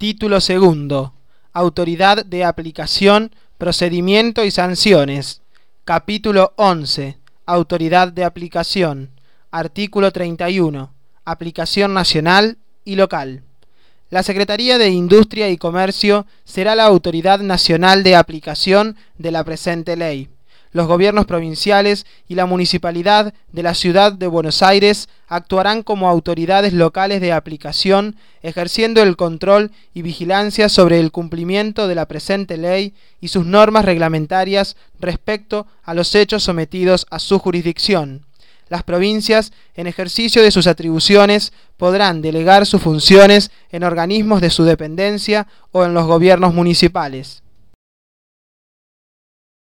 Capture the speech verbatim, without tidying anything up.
Título segundo. Autoridad de aplicación, procedimiento y sanciones. Capítulo once. Autoridad de aplicación. Artículo treinta y uno. Aplicación nacional y local. La Secretaría de Industria y Comercio será la autoridad nacional de aplicación de la presente ley. Los gobiernos provinciales y la Municipalidad de la Ciudad de Buenos Aires actuarán como autoridades locales de aplicación, ejerciendo el control y vigilancia sobre el cumplimiento de la presente ley y sus normas reglamentarias respecto a los hechos sometidos a su jurisdicción. Las provincias, en ejercicio de sus atribuciones, podrán delegar sus funciones en organismos de su dependencia o en los gobiernos municipales.